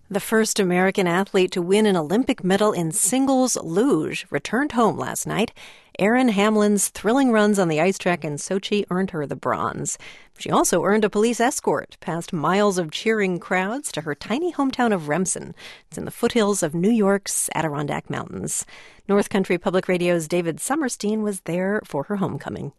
The first American athlete to win an Olympic medal in singles luge returned home last night. Erin Hamlin's thrilling runs on the ice track in Sochi earned her the bronze. She also earned a police escort past miles of cheering crowds to her tiny hometown of Remsen. It's in the foothills of New York's Adirondack Mountains. North Country Public Radio's David Summerstein was there for her homecoming.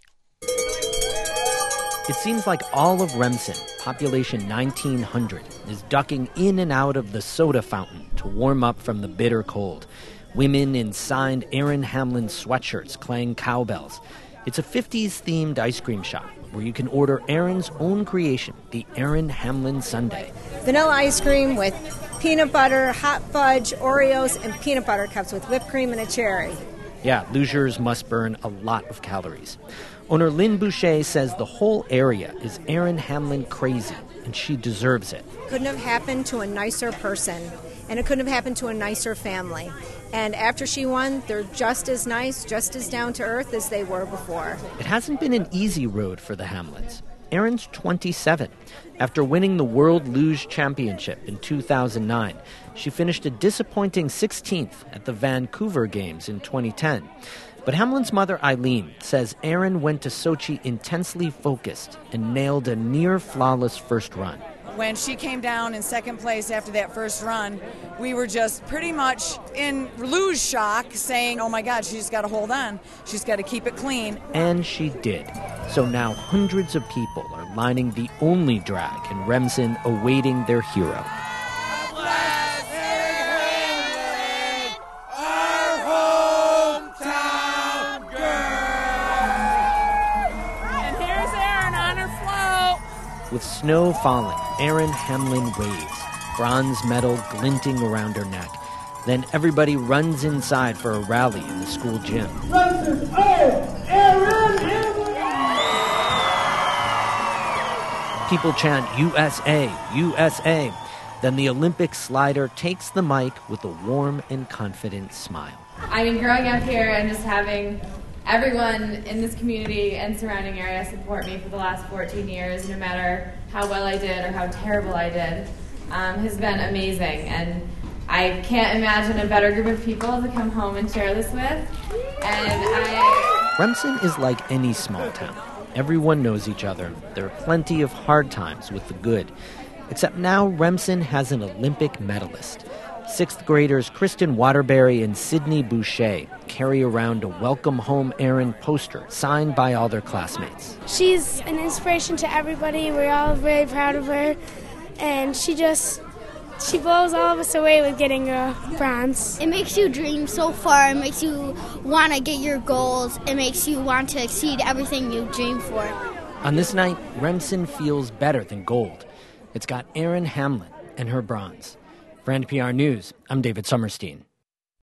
It seems like all of Remsen, population 1,900, is ducking in and out of the soda fountain to warm up from the bitter cold. Women in signed Erin Hamlin sweatshirts clang cowbells. It's a 50s-themed ice cream shop where you can order Erin's own creation, the Erin Hamlin Sundae. Vanilla ice cream with peanut butter, hot fudge, Oreos, and peanut butter cups with whipped cream and a cherry. Yeah, lugers must burn a lot of calories. Owner Lynn Boucher says the whole area is Erin Hamlin crazy, and she deserves it. Couldn't have happened to a nicer person, and it couldn't have happened to a nicer family. And after she won, they're just as nice, just as down to earth as they were before. It hasn't been an easy road for the Hamlins. Erin's 27. After winning the World Luge Championship in 2009, she finished a disappointing 16th at the Vancouver Games in 2010. But Hamlin's mother, Eileen, says Erin went to Sochi intensely focused and nailed a near-flawless first run. When she came down in second place after that first run, we were just pretty much in luge shock, saying, oh my God, she's got to hold on. She's got to keep it clean. And she did. So now hundreds of people are lining the only drag in Remsen awaiting their hero. With snow falling, Erin Hamlin waves, bronze medal glinting around her neck. Then everybody runs inside for a rally in the school gym. People chant, USA, USA. Then the Olympic slider takes the mic with a warm and confident smile. I mean, growing up here and just having everyone in this community and surrounding area support me for the last 14 years, no matter how well I did or how terrible I did, has been amazing. And I can't imagine a better group of people to come home and share this with. Remsen is like any small town. Everyone knows each other. There are plenty of hard times with the good. Except now Remsen has an Olympic medalist. Sixth graders Kristen Waterbury and Sydney Boucher carry around a Welcome Home Erin poster signed by all their classmates. She's an inspiration to everybody. We're all very proud of her. And she blows all of us away with getting a bronze. It makes you dream so far. It makes you want to get your goals. It makes you want to exceed everything you dream for. On this night, Remsen feels better than gold. It's got Erin Hamlin and her bronze. For NPR News, I'm David Summerstein.